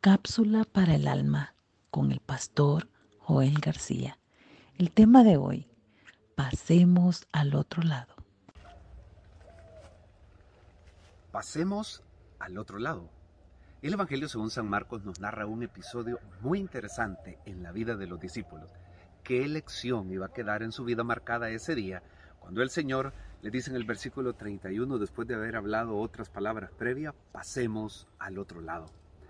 Cápsula para el alma con el pastor Joel García. El tema de hoy, pasemos al otro lado. Pasemos al otro lado. El Evangelio según San Marcos nos narra un episodio muy interesante en la vida de los discípulos. ¿Qué lección iba a quedar en su vida marcada ese día cuando el Señor le dice en el versículo 31, después de haber hablado otras palabras previas, pasemos al otro lado?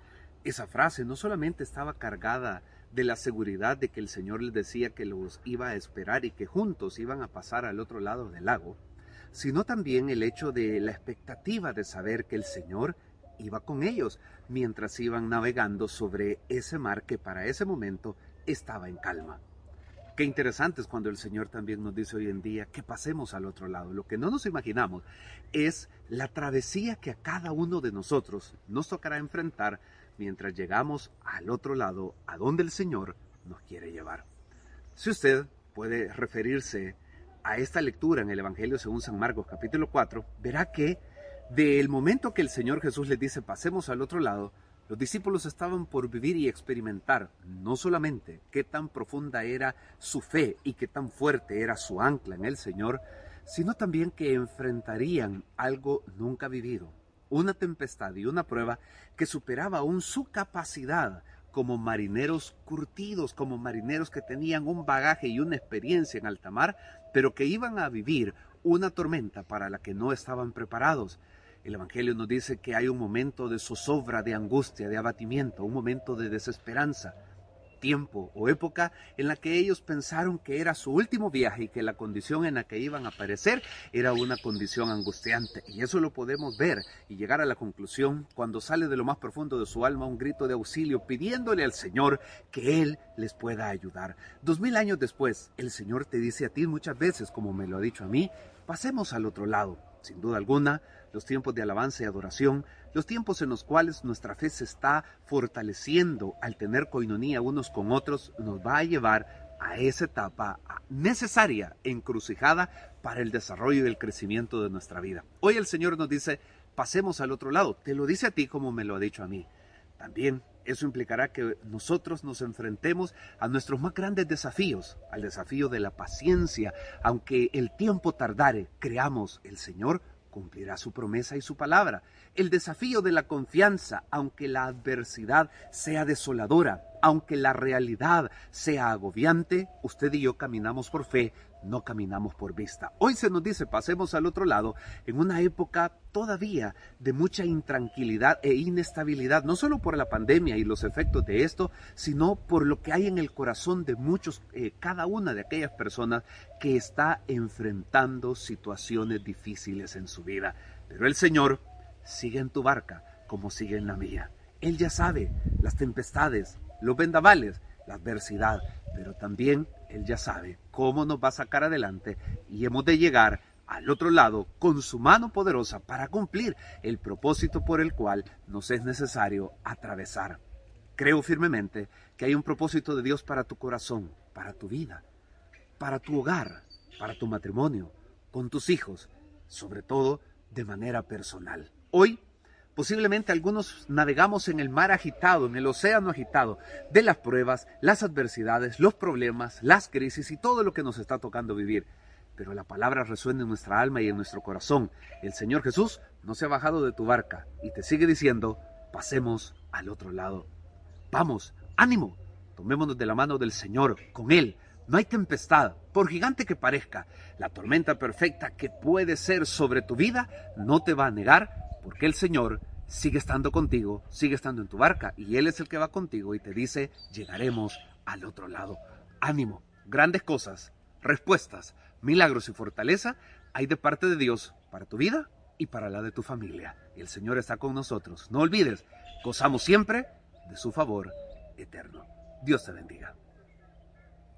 Esa frase no solamente estaba cargada de la seguridad de que el Señor les decía que los iba a esperar y que juntos iban a pasar al otro lado del lago, sino también el hecho de la expectativa de saber que el Señor iba con ellos mientras iban navegando sobre ese mar que para ese momento estaba en calma. Qué interesante es cuando el Señor también nos dice hoy en día que pasemos al otro lado. Lo que no nos imaginamos es la travesía que a cada uno de nosotros nos tocará enfrentar mientras llegamos al otro lado, a donde el Señor nos quiere llevar. Si usted puede referirse a esta lectura en el Evangelio según San Marcos capítulo 4, verá que del momento que el Señor Jesús les dice pasemos al otro lado, los discípulos estaban por vivir y experimentar no solamente qué tan profunda era su fe y qué tan fuerte era su ancla en el Señor, sino también que enfrentarían algo nunca vivido, una tempestad y una prueba que superaba aún su capacidad como marineros curtidos, como marineros que tenían un bagaje y una experiencia en alta mar, pero que iban a vivir una tormenta para la que no estaban preparados. El Evangelio nos dice que hay un momento de zozobra, de angustia, de abatimiento, un momento de desesperanza, tiempo o época en la que ellos pensaron que era su último viaje y que la condición en la que iban a perecer era una condición angustiante. Y eso lo podemos ver y llegar a la conclusión cuando sale de lo más profundo de su alma un grito de auxilio pidiéndole al Señor que Él les pueda ayudar. 2000 años después, el Señor te dice a ti muchas veces, como me lo ha dicho a mí, pasemos al otro lado. Sin duda alguna, los tiempos de alabanza y adoración, los tiempos en los cuales nuestra fe se está fortaleciendo al tener coinonía unos con otros, nos va a llevar a esa etapa necesaria, encrucijada para el desarrollo y el crecimiento de nuestra vida. Hoy el Señor nos dice, pasemos al otro lado. Te lo dice a ti como me lo ha dicho a mí. También eso implicará que nosotros nos enfrentemos a nuestros más grandes desafíos, al desafío de la paciencia. Aunque el tiempo tardare, creamos, el Señor cumplirá su promesa y su palabra. El desafío de la confianza, aunque la adversidad sea desoladora, aunque la realidad sea agobiante, usted y yo caminamos por fe, no caminamos por vista. Hoy se nos dice, pasemos al otro lado, en una época todavía de mucha intranquilidad e inestabilidad, no solo por la pandemia y los efectos de esto, sino por lo que hay en el corazón de muchos, cada una de aquellas personas que está enfrentando situaciones difíciles en su vida. Pero el Señor sigue en tu barca como sigue en la mía. Él ya sabe las tempestades, los vendavales, la adversidad, pero también Él ya sabe cómo nos va a sacar adelante y hemos de llegar al otro lado con su mano poderosa para cumplir el propósito por el cual nos es necesario atravesar. Creo firmemente que hay un propósito de Dios para tu corazón, para tu vida, para tu hogar, para tu matrimonio, con tus hijos, sobre todo de manera personal. Hoy, posiblemente algunos navegamos en el mar agitado, en el océano agitado de las pruebas, las adversidades, los problemas, las crisis y todo lo que nos está tocando vivir. Pero la palabra resuena en nuestra alma y en nuestro corazón. El Señor Jesús no se ha bajado de tu barca y te sigue diciendo, pasemos al otro lado. Vamos, ánimo, tomémonos de la mano del Señor, con Él. No hay tempestad, por gigante que parezca. La tormenta perfecta que puede ser sobre tu vida no te va a negar, porque el Señor sigue estando contigo, sigue estando en tu barca, y Él es el que va contigo y te dice, llegaremos al otro lado. Ánimo, grandes cosas, respuestas, milagros y fortaleza hay de parte de Dios para tu vida y para la de tu familia. El Señor está con nosotros. No olvides, gozamos siempre de su favor eterno. Dios te bendiga.